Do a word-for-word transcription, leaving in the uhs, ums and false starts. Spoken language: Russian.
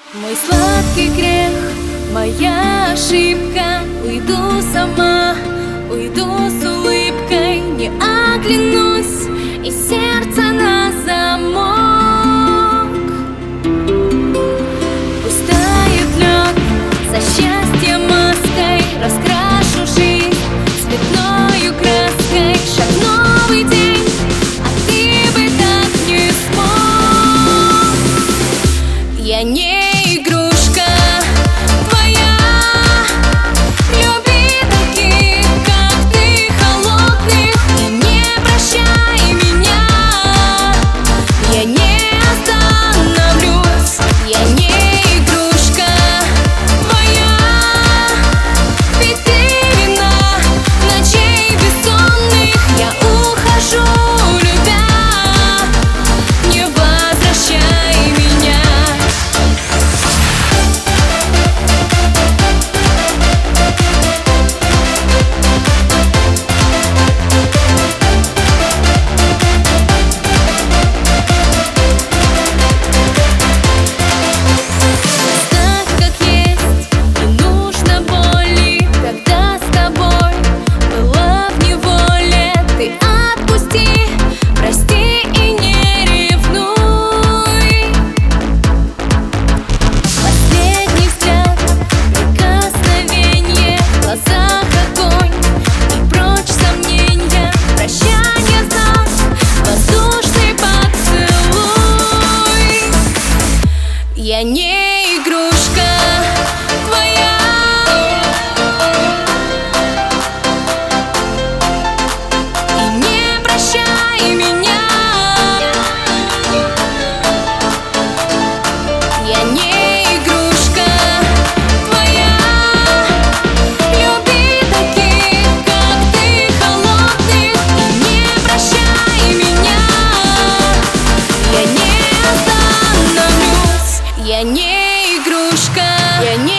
Мой сладкий грех, моя ошибка. Уйду сама, уйду с улыбкой, не оглянусь, и сердце на замок. Пусть тает лед, за счастье маской раскрашу жизнь цветною краской. Шаг в новый день, а ты бы так не смог. Я не Я не игрушка твоя, и не прощай меня. Я не игрушка твоя, люби таких, как ты, холодных, и не прощай меня. Я не остановлюсь, я не игрушка, я не